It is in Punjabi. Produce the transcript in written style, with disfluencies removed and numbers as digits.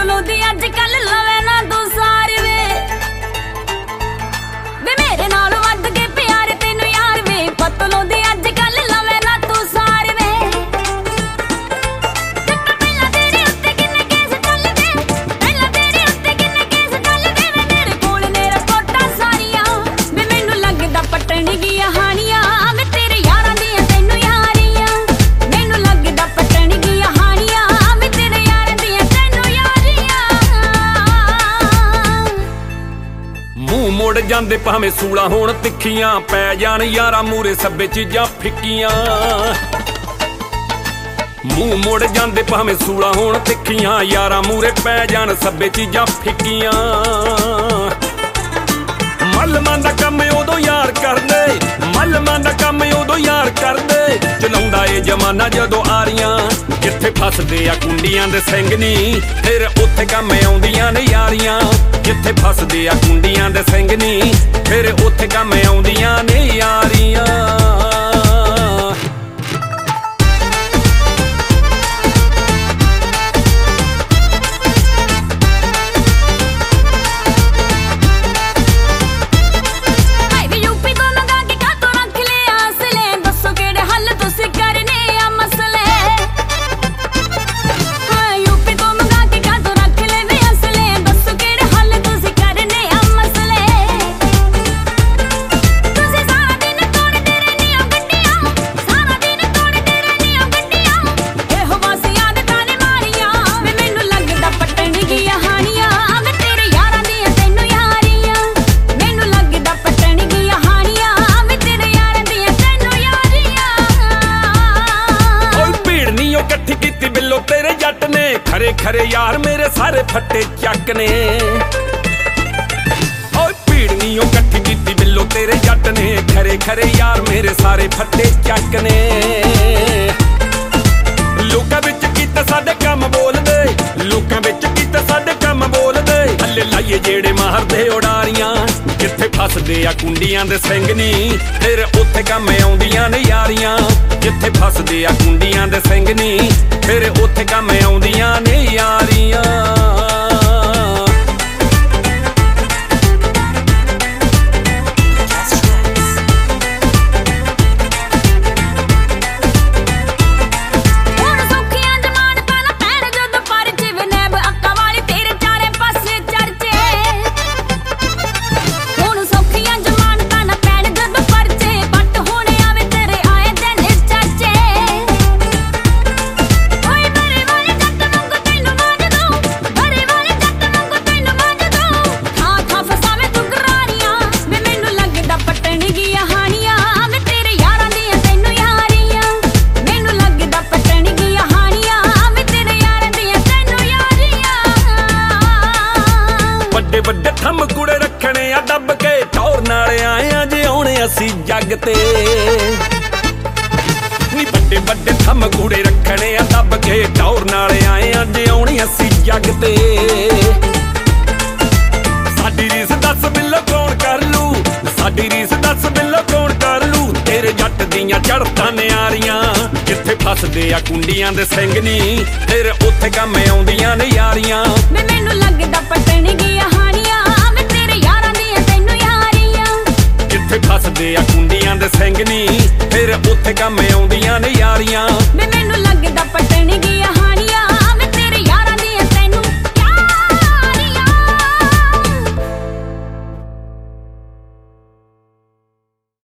ਪਤਲੂ ਦੀ ਅੱਜ ਕੱਲ ਲਵੇ ਨਾ ਤੂੰ ਸਾਰ ਵੇ ਮੇਰੇ ਨਾਲ ਵੱਧ ਕੇ ਪਿਆਰ ਤੈਨੂੰ ਯਾਰ ਵੇ ਪਤਲੂ ਦੀ ਅੱਜ ਕੱਲ ਲਵੇ ਨਾ ਤੂੰ ਸਾਰ ਵੇ ਪਹਿਲਾਂ ਤੇਰੇ ਉੱਤੇ ਕਿੰਨੇ ਕੇਸ ਚੱਲਦੇ ਪਹਿਲਾਂ ਤੇਰੇ ਉੱਤੇ ਕਿੰਨੇ ਕੇਸ ਚੱਲਦੇ ਵੇ ਮੇਰੇ ਕੋਲ ਨੇ ਰਿਪੋਰਟਾਂ ਸਾਰੀਆਂ ਵੇ ਮੈਨੂੰ ਲੱਗਦਾ ਪਟਣ ਗਈਆਂ ਹਾਣੀਆਂ ਵੇ ਤੇਰੇ ਯਾਰਾਂ ਦੀਆਂ ਤੈਨੂੰ ਯਾਰੀਆਂ ਮੈਨੂੰ ਲੱਗਦਾ ਪਟਣ ਗਈਆਂ ਹਾਣੀਆਂ ਵੇ ਤੇਰੇ ਯਾਰਾਂ ਦੀਆਂ ਤੈਨੂੰ ਯਾਰੀਆਂ ਮੂੰਹ ਮੁੜ ਜਾਂਦੇ ਭਾਵੇਂ ਸੂਲਾਂ ਹੋਣ ਤਿੱਖੀਆਂ ਪੈ ਜਾਣ ਯਾਰਾਂ ਮੂਰੇ ਸੱਬੇ ਚੀਜ਼ਾਂ ਫਿੱਕੀਆਂ ਮੂੰਹ ਮੁੜ ਜਾਂਦੇ ਭਾਵੇਂ ਸੂਲਾਂ ਹੋਣ ਤਿੱਖੀਆਂ ਯਾਰਾਂ ਮੂਰੇ ਪੈ ਜਾਣ ਸੱਬੇ ਚੀਜ਼ਾਂ ਫਿੱਕੀਆਂ ਮਲਮਾਂ ਦਾ ਕੰਮ ਉਦੋਂ ਯਾਰ ਕਰਦੇ ਮਲਮਾਂ ਦਾ ਕੰਮ ਉਦੋਂ ਯਾਰ ਕਰਦੇ ਚਲਾਉਂਦਾ ਏ ਜਮਾਨਾ ਜਦੋਂ ਆਰੀਆਂ ਜਿੱਥੇ ਫਸਦੇ ਆ ਕੁੰਡੀਆਂ ਦੇ ਸਿੰਘ ਨੀ ਫਿਰ ਉੱਥੇ ਕੰਮ ਆਉਂਦੀਆਂ ਨੇ ਯਾਰੀਆਂ ਜਿੱਥੇ ਫਸਦੇ ਆ ਕੁੰਡੀਆਂ ਦੇ ਸਿੰਘ ਨੀ ਫਿਰ ਉੱਥੇ ਕੰਮ ਆਉਂਦੀਆਂ ਨੇ ਯਾਰੀਆਂ ਖਰੇ ਖਰੇ ਯਾਰ ਮੇਰੇ ਸਾਰੇ ਫੱਟੇ ਚੱਕ ਨੇ ਓਏ ਭੀੜ ਨੀ ਉਹ ਇਕੱਠੀ ਕੀਤੀ ਬਿੱਲੋ ਤੇਰੇ ਜੱਟ ਨੇ ਖਰੇ ਖਰੇ ਯਾਰ ਮੇਰੇ ਸਾਰੇ ਫੱਟੇ ਚੱਕ ਨੇ ਲੋਕਾਂ ਵਿੱਚ ਕੀਤਾ ਸਾਡੇ ਕੰਮ ਬੋਲਦੇ ਲੋਕਾਂ ਵਿੱਚ ਕੀਤਾ ਸਾਡੇ ਕੰਮ ਬੋਲਦੇ ਹੱਲੇ ਲਾਈਏ ਜਿਹੜੇ ਮਾਰਦੇ ਉਡਾਰੀਆਂ ਜਿੱਥੇ ਫਸਦੇ ਆ ਕੁੰਡੀਆਂ ਦੇ ਸਿੰਘ ਨੀ ਫਿਰ ਉੱਥੇ ਕੰਮ ਆਉਂਦੀਆਂ ਨੇ ਯਾਰੀਆਂ ਜਿੱਥੇ ਫਸਦੇ ਆ ਕੁੰਡੀਆਂ ਦੇ ਸਿੰਘ ਨੀ ਫਿਰ ਉੱਥੇ ਕੰਮ ਆਉਂਦੀਆਂ ਨੇ ਯਾਰੀਆਂ ਵੱਡੇ ਥੰਮ ਕੁੜੇ ਰੱਖਣੇ ਆ ਦੱਬ ਕੇ ਟੌਰ ਨਾਲ ਆਏ ਆ ਜੇ ਆਉਣੇ ਅਸੀਂ ਜੱਗ ਤੇ ਨੀ ਵੱਡੇ ਵੱਡੇ ਥੰਮ ਕੁੜੇ ਰੱਖਣੇ ਆ ਦੱਬ ਕੇ ਟੌਰ ਨਾਲ ਆਏ ਆ ਜੇ ਆਉਣੇ ਅਸੀਂ ਜੱਗ ਤੇ ਸਾਡੀ ਰੀਸ ਦੱਸ ਬਿੱਲੋ ਕੌਣ ਕਰ ਲੂ ਸਾਡੀ ਰੀਸ ਦੱਸ ਬਿੱਲੋ ਕੌਣ ਕਰ ਲੂ ਤੇਰੇ ਜੱਟ ਦੀਆਂ ਚੜ੍ਹਤਾਂ ਨਿਆਰੀਆਂ ਜਿੱਥੇ ਫਸਦੇ ਆ ਕੁੰਡੀਆਂ ਦੇ ਸਿੰਘ ਨੀ ਫਿਰ ਉੱਥੇ ਕੰਮ ਆਉਂਦੀਆਂ ਨੇ ਯਾਰੀਆਂ।